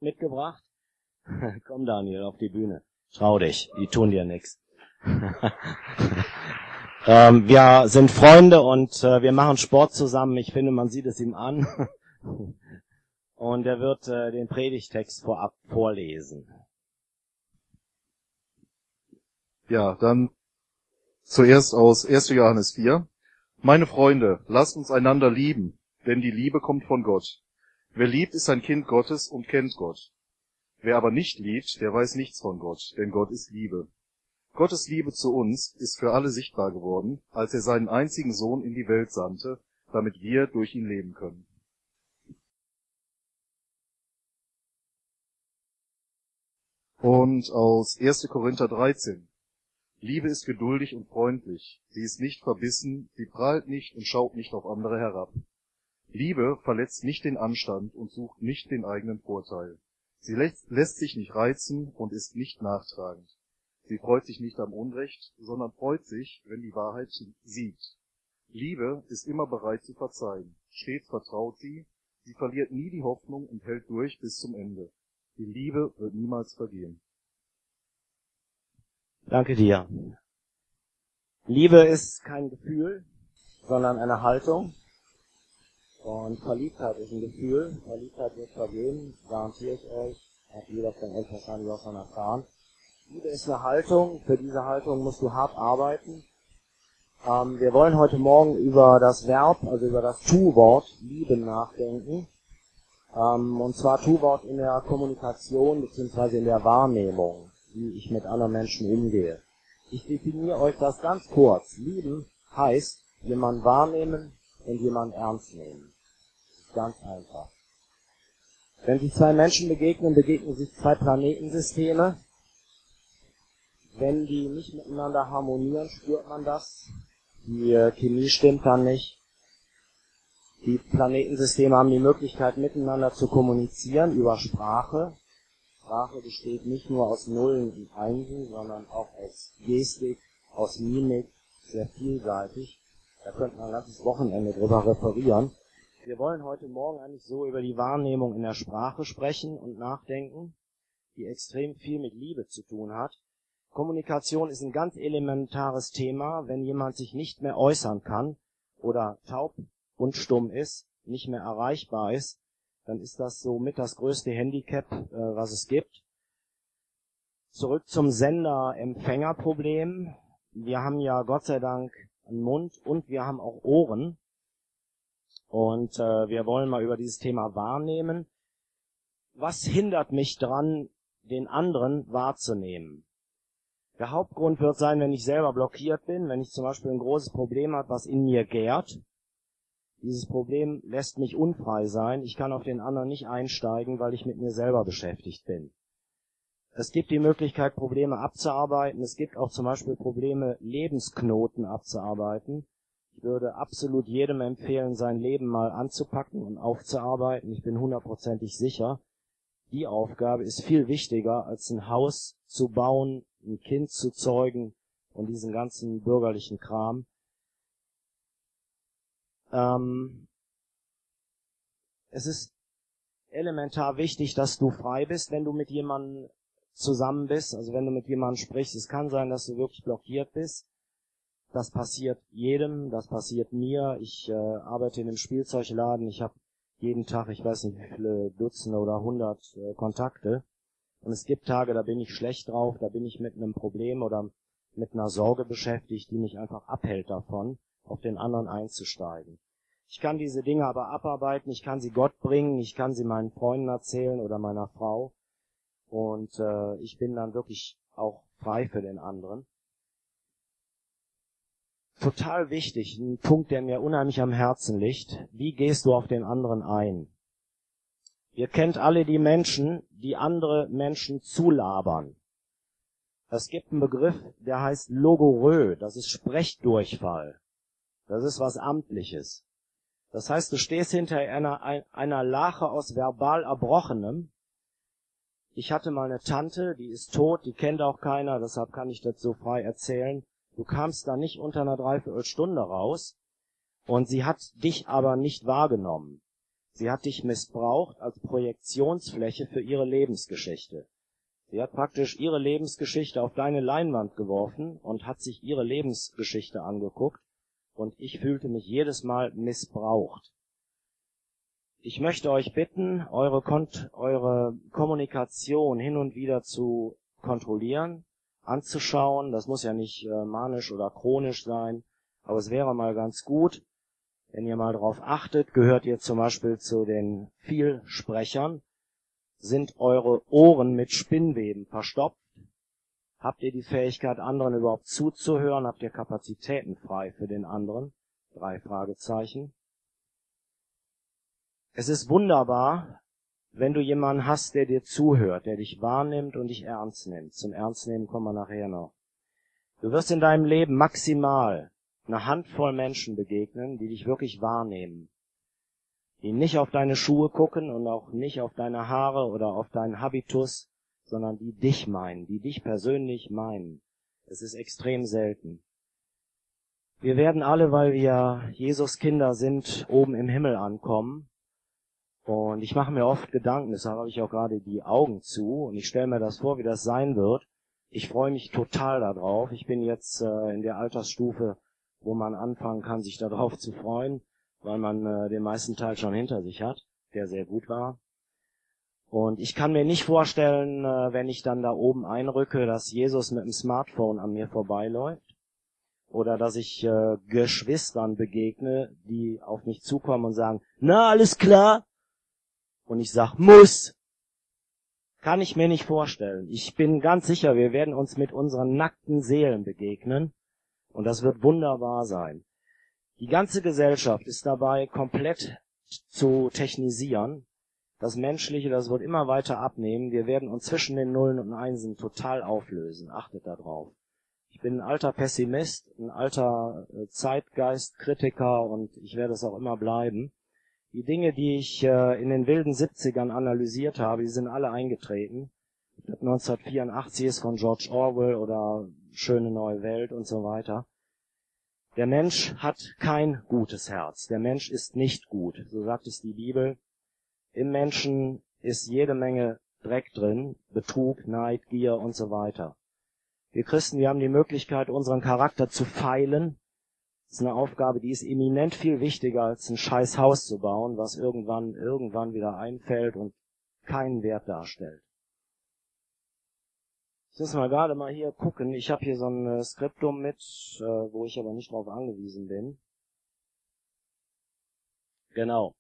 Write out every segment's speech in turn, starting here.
mitgebracht? Komm, Daniel, auf die Bühne. Trau dich, die tun dir nichts. Wir sind Freunde und wir machen Sport zusammen. Ich finde, man sieht es ihm an. Und er wird den Predigtext vorab vorlesen. Ja, dann zuerst aus 1. Johannes 4. Meine Freunde, lasst uns einander lieben, denn die Liebe kommt von Gott. Wer liebt, ist ein Kind Gottes und kennt Gott. Wer aber nicht liebt, der weiß nichts von Gott, denn Gott ist Liebe. Gottes Liebe zu uns ist für alle sichtbar geworden, als er seinen einzigen Sohn in die Welt sandte, damit wir durch ihn leben können. Und aus 1. Korinther 13. Liebe ist geduldig und freundlich, sie ist nicht verbissen, sie prahlt nicht und schaut nicht auf andere herab. Liebe verletzt nicht den Anstand und sucht nicht den eigenen Vorteil. Sie lässt sich nicht reizen und ist nicht nachtragend. Sie freut sich nicht am Unrecht, sondern freut sich, wenn die Wahrheit siegt. Liebe ist immer bereit zu verzeihen. Stets vertraut sie, sie verliert nie die Hoffnung und hält durch bis zum Ende. Die Liebe wird niemals vergehen. Danke dir. Liebe ist kein Gefühl, sondern eine Haltung. Und Verliebtheit ist ein Gefühl. Verliebtheit wird vergehen, garantiere ich euch. Hat jeder von euch wahrscheinlich auch schon erfahren. Liebe ist eine Haltung. Für diese Haltung musst du hart arbeiten. Wir wollen heute Morgen über das Verb, also über das Tu-Wort lieben nachdenken. Und zwar Tu-Wort in der Kommunikation bzw. in der Wahrnehmung, wie ich mit anderen Menschen umgehe. Ich definiere euch das ganz kurz. Lieben heißt, jemanden wahrnehmen und jemanden ernst nehmen. Ganz einfach. Wenn sich zwei Menschen begegnen sich zwei Planetensysteme. Wenn die nicht miteinander harmonieren, spürt man das. Die Chemie stimmt dann nicht. Die Planetensysteme haben die Möglichkeit, miteinander zu kommunizieren über Sprache. Sprache besteht nicht nur aus Nullen und Einsen, sondern auch aus Gestik, aus Mimik, sehr vielseitig. Da könnte man ein ganzes Wochenende drüber referieren. Wir wollen heute Morgen eigentlich so über die Wahrnehmung in der Sprache sprechen und nachdenken, die extrem viel mit Liebe zu tun hat. Kommunikation ist ein ganz elementares Thema. Wenn jemand sich nicht mehr äußern kann oder taub und stumm ist, nicht mehr erreichbar ist, dann ist das somit das größte Handicap, was es gibt. Zurück zum Sender-Empfänger-Problem. Wir haben ja Gott sei Dank einen Mund und wir haben auch Ohren. Und wir wollen mal über dieses Thema wahrnehmen. Was hindert mich dran, den anderen wahrzunehmen? Der Hauptgrund wird sein, wenn ich selber blockiert bin, wenn ich zum Beispiel ein großes Problem habe, was in mir gärt. Dieses Problem lässt mich unfrei sein. Ich kann auf den anderen nicht einsteigen, weil ich mit mir selber beschäftigt bin. Es gibt die Möglichkeit, Probleme abzuarbeiten. Es gibt auch zum Beispiel Probleme, Lebensknoten abzuarbeiten. Ich würde absolut jedem empfehlen, sein Leben mal anzupacken und aufzuarbeiten. Ich bin 100%ig sicher, die Aufgabe ist viel wichtiger, als ein Haus zu bauen, ein Kind zu zeugen und diesen ganzen bürgerlichen Kram. Es ist elementar wichtig, dass du frei bist, wenn du mit jemandem zusammen bist, also wenn du mit jemandem sprichst. Es kann sein, dass du wirklich blockiert bist. Das passiert jedem, das passiert mir. Ich arbeite in einem Spielzeugladen, ich habe jeden Tag, ich weiß nicht wie viele Dutzende oder 100 Kontakte. Und es gibt Tage, da bin ich schlecht drauf, da bin ich mit einem Problem oder mit einer Sorge beschäftigt, die mich einfach abhält davon, auf den anderen einzusteigen. Ich kann diese Dinge aber abarbeiten, ich kann sie Gott bringen, ich kann sie meinen Freunden erzählen oder meiner Frau. Und ich bin dann wirklich auch frei für den anderen. Total wichtig, ein Punkt, der mir unheimlich am Herzen liegt. Wie gehst du auf den anderen ein? Ihr kennt alle die Menschen, die andere Menschen zulabern. Es gibt einen Begriff, der heißt Logorö, das ist Sprechdurchfall. Das ist was Amtliches. Das heißt, du stehst hinter einer Lache aus verbal Erbrochenem. Ich hatte mal eine Tante, die ist tot, die kennt auch keiner, deshalb kann ich das so frei erzählen. Du kamst da nicht unter einer Dreiviertelstunde raus und sie hat dich aber nicht wahrgenommen. Sie hat dich missbraucht als Projektionsfläche für ihre Lebensgeschichte. Sie hat praktisch ihre Lebensgeschichte auf deine Leinwand geworfen und hat sich ihre Lebensgeschichte angeguckt, und ich fühlte mich jedes Mal missbraucht. Ich möchte euch bitten, eure Kommunikation hin und wieder zu kontrollieren, anzuschauen. Das muss ja nicht manisch oder chronisch sein, aber es wäre mal ganz gut, wenn ihr mal darauf achtet. Gehört ihr zum Beispiel zu den Vielsprechern? Sind eure Ohren mit Spinnweben verstopft? Habt ihr die Fähigkeit, anderen überhaupt zuzuhören? Habt ihr Kapazitäten frei für den anderen? 3 Fragezeichen. Es ist wunderbar, wenn du jemanden hast, der dir zuhört, der dich wahrnimmt und dich ernst nimmt. Zum Ernstnehmen kommen wir nachher noch. Du wirst in deinem Leben maximal eine Handvoll Menschen begegnen, die dich wirklich wahrnehmen, die nicht auf deine Schuhe gucken und auch nicht auf deine Haare oder auf deinen Habitus, sondern die dich meinen, die dich persönlich meinen. Es ist extrem selten. Wir werden alle, weil wir Jesus Kinder sind, oben im Himmel ankommen. Und ich mache mir oft Gedanken, deshalb habe ich auch gerade die Augen zu und ich stelle mir das vor, wie das sein wird. Ich freue mich total darauf. Ich bin jetzt in der Altersstufe, wo man anfangen kann, sich darauf zu freuen, weil man den meisten Teil schon hinter sich hat, der sehr gut war. Und ich kann mir nicht vorstellen, wenn ich dann da oben einrücke, dass Jesus mit dem Smartphone an mir vorbeiläuft oder dass ich Geschwistern begegne, die auf mich zukommen und sagen, na, alles klar? Und ich sag, muss. Kann ich mir nicht vorstellen. Ich bin ganz sicher, wir werden uns mit unseren nackten Seelen begegnen und das wird wunderbar sein. Die ganze Gesellschaft ist dabei komplett zu technisieren. Das Menschliche, das wird immer weiter abnehmen. Wir werden uns zwischen den Nullen und Einsen total auflösen. Achtet da drauf. Ich bin ein alter Pessimist, ein alter Zeitgeistkritiker und ich werde es auch immer bleiben. Die Dinge, die ich in den wilden 70ern analysiert habe, die sind alle eingetreten. Das 1984 ist von George Orwell oder Schöne neue Welt und so weiter. Der Mensch hat kein gutes Herz. Der Mensch ist nicht gut. So sagt es die Bibel. Im Menschen ist jede Menge Dreck drin, Betrug, Neid, Gier und so weiter. Wir Christen, wir haben die Möglichkeit, unseren Charakter zu feilen. Das ist eine Aufgabe, die ist eminent viel wichtiger, als ein scheiß Haus zu bauen, was irgendwann wieder einfällt und keinen Wert darstellt. Ich muss gerade mal hier gucken. Ich habe hier so ein Skriptum mit, wo ich aber nicht drauf angewiesen bin. Genau.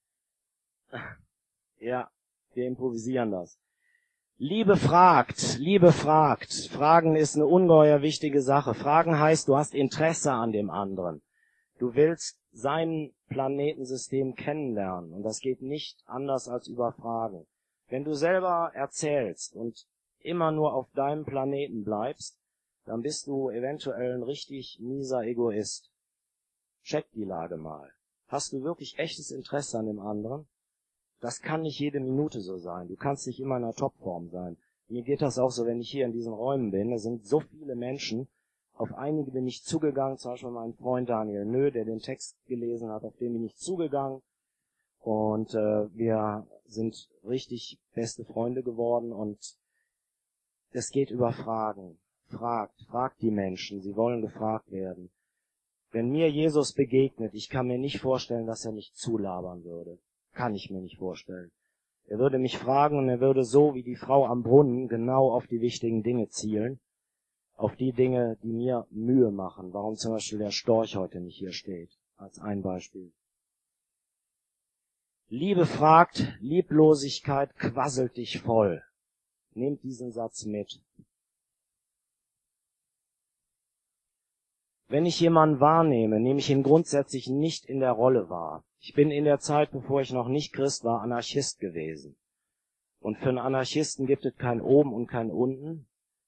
Ja, wir improvisieren das. Liebe fragt. Fragen ist eine ungeheuer wichtige Sache. Fragen heißt, du hast Interesse an dem anderen. Du willst sein Planetensystem kennenlernen und das geht nicht anders als über Fragen. Wenn du selber erzählst und immer nur auf deinem Planeten bleibst, dann bist du eventuell ein richtig mieser Egoist. Check die Lage mal. Hast du wirklich echtes Interesse an dem anderen? Das kann nicht jede Minute so sein. Du kannst nicht immer in einer Topform sein. Mir geht das auch so, wenn ich hier in diesen Räumen bin. Da sind so viele Menschen. Auf einige bin ich zugegangen, zum Beispiel mein Freund Daniel Nö, der den Text gelesen hat, auf den bin ich zugegangen. Und wir sind richtig beste Freunde geworden. Und es geht über Fragen. Fragt die Menschen. Sie wollen gefragt werden. Wenn mir Jesus begegnet, ich kann mir nicht vorstellen, dass er mich zulabern würde. Kann ich mir nicht vorstellen. Er würde mich fragen und er würde so wie die Frau am Brunnen genau auf die wichtigen Dinge zielen. Auf die Dinge, die mir Mühe machen. Warum zum Beispiel der Storch heute nicht hier steht. Als ein Beispiel. Liebe fragt, Lieblosigkeit quasselt dich voll. Nehmt diesen Satz mit. Wenn ich jemanden wahrnehme, nehme ich ihn grundsätzlich nicht in der Rolle wahr. Ich bin in der Zeit, bevor ich noch nicht Christ war, Anarchist gewesen. Und für einen Anarchisten gibt es kein Oben und kein Unten.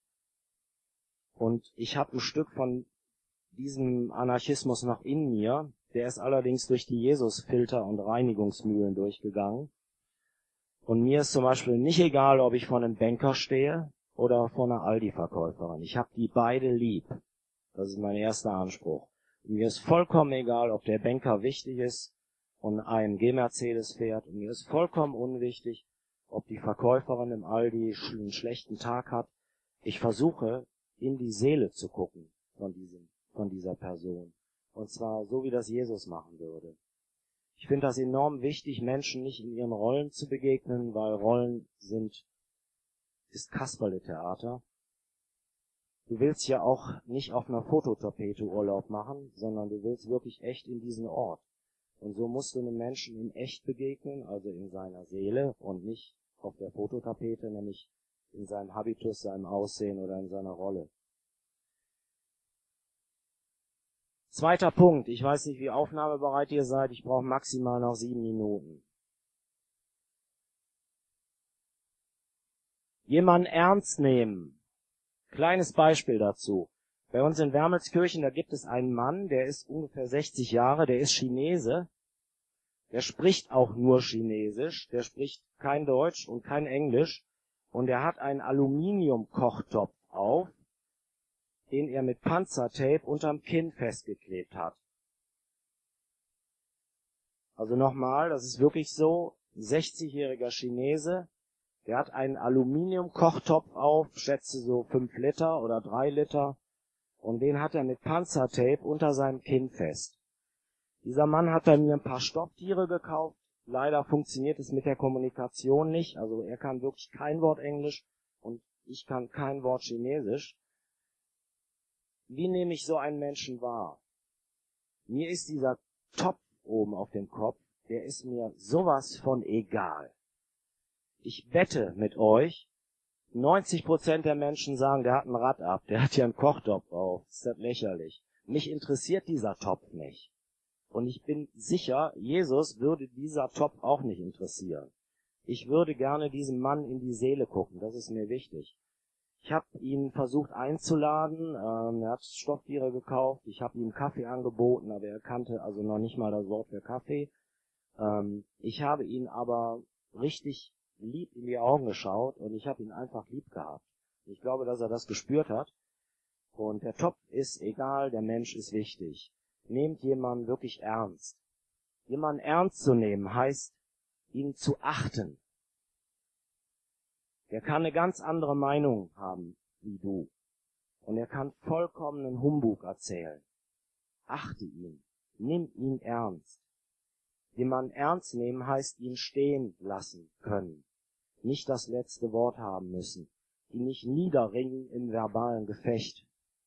Und ich habe ein Stück von diesem Anarchismus noch in mir. Der ist allerdings durch die Jesus-Filter und Reinigungsmühlen durchgegangen. Und mir ist zum Beispiel nicht egal, ob ich vor einem Banker stehe oder vor einer Aldi-Verkäuferin. Ich habe die beide lieb. Das ist mein erster Anspruch. Und mir ist vollkommen egal, ob der Banker wichtig ist und AMG Mercedes fährt. Und mir ist vollkommen unwichtig, ob die Verkäuferin im Aldi einen schlechten Tag hat. Ich versuche, in die Seele zu gucken von dieser Person. Und zwar so, wie das Jesus machen würde. Ich finde das enorm wichtig, Menschen nicht in ihren Rollen zu begegnen, weil Rollen ist Kasperle-Theater. Du willst ja auch nicht auf einer Fototapete Urlaub machen, sondern du willst wirklich echt in diesen Ort. Und so musst du einem Menschen in echt begegnen, also in seiner Seele und nicht auf der Fototapete, nämlich in seinem Habitus, seinem Aussehen oder in seiner Rolle. Zweiter Punkt. Ich weiß nicht, wie aufnahmebereit ihr seid. Ich brauche maximal noch 7 Minuten. Jemanden ernst nehmen. Kleines Beispiel dazu. Bei uns in Wermelskirchen, da gibt es einen Mann, der ist ungefähr 60 Jahre, der ist Chinese. Der spricht auch nur Chinesisch. Der spricht kein Deutsch und kein Englisch. Und er hat einen Aluminiumkochtopf auf, den er mit Panzertape unterm Kinn festgeklebt hat. Also nochmal, das ist wirklich so, 60-jähriger Chinese, der hat einen Aluminiumkochtopf auf, schätze so 5 Liter oder 3 Liter, und den hat er mit Panzertape unter seinem Kinn fest. Dieser Mann hat bei mir ein paar Stofftiere gekauft. Leider funktioniert es mit der Kommunikation nicht, also er kann wirklich kein Wort Englisch und ich kann kein Wort Chinesisch. Wie nehme ich so einen Menschen wahr? Mir ist dieser Topf oben auf dem Kopf, der ist mir sowas von egal. Ich wette mit euch, 90% der Menschen sagen, der hat ein Rad ab, der hat ja einen Kochtopf auf. Ist das lächerlich. Mich interessiert dieser Topf nicht. Und ich bin sicher, Jesus würde dieser Topf auch nicht interessieren. Ich würde gerne diesem Mann in die Seele gucken, das ist mir wichtig. Ich habe ihn versucht einzuladen, er hat Stofftiere gekauft, ich habe ihm Kaffee angeboten, aber er kannte also noch nicht mal das Wort für Kaffee. Ich habe ihn aber richtig lieb in die Augen geschaut und ich habe ihn einfach lieb gehabt. Ich glaube, dass er das gespürt hat. Und der Topf ist egal, der Mensch ist wichtig. Nehmt jemanden wirklich ernst. Jemanden ernst zu nehmen heißt, ihn zu achten. Der kann eine ganz andere Meinung haben wie du. Und er kann vollkommenen Humbug erzählen. Achte ihn. Nimm ihn ernst. Jemanden ernst nehmen heißt, ihn stehen lassen können. Nicht das letzte Wort haben müssen. Ihn nicht niederringen im verbalen Gefecht.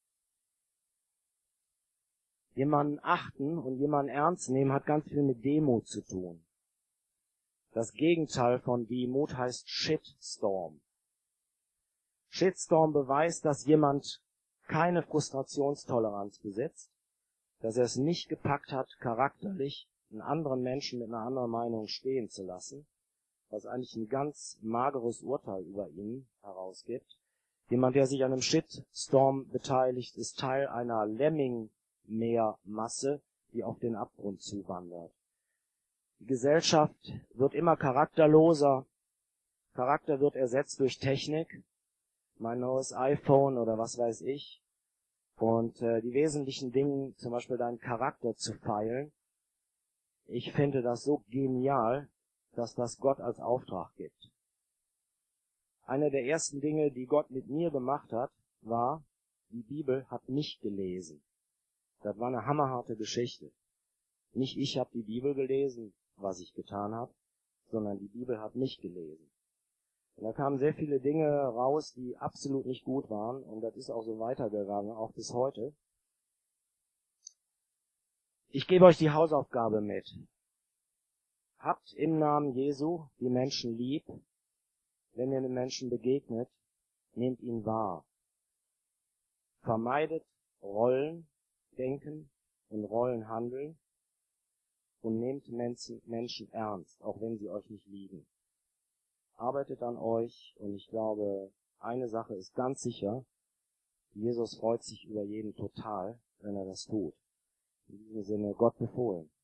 Jemanden achten und jemanden ernst nehmen hat ganz viel mit Demut zu tun. Das Gegenteil von Demut heißt Shitstorm. Shitstorm beweist, dass jemand keine Frustrationstoleranz besitzt, dass er es nicht gepackt hat, charakterlich einen anderen Menschen mit einer anderen Meinung stehen zu lassen, was eigentlich ein ganz mageres Urteil über ihn herausgibt. Jemand, der sich an einem Shitstorm beteiligt, ist Teil einer Lemming-Meermasse, die auf den Abgrund zuwandert. Die Gesellschaft wird immer charakterloser. Charakter wird ersetzt durch Technik. Mein neues iPhone oder was weiß ich. Und die wesentlichen Dinge, zum Beispiel deinen Charakter zu feilen, ich finde das so genial, dass das Gott als Auftrag gibt. Eine der ersten Dinge, die Gott mit mir gemacht hat, war, die Bibel hat mich gelesen. Das war eine hammerharte Geschichte. Nicht ich habe die Bibel gelesen, was ich getan habe, sondern die Bibel hat mich gelesen. Und da kamen sehr viele Dinge raus, die absolut nicht gut waren, und das ist auch so weitergegangen, auch bis heute. Ich gebe euch die Hausaufgabe mit. Habt im Namen Jesu die Menschen lieb. Wenn ihr einem Menschen begegnet, nehmt ihn wahr. Vermeidet Rollendenken und Rollenhandeln und nehmt Menschen ernst, auch wenn sie euch nicht lieben. Arbeitet an euch, und ich glaube, eine Sache ist ganz sicher, Jesus freut sich über jeden total, wenn er das tut. In diesem Sinne, Gott befohlen.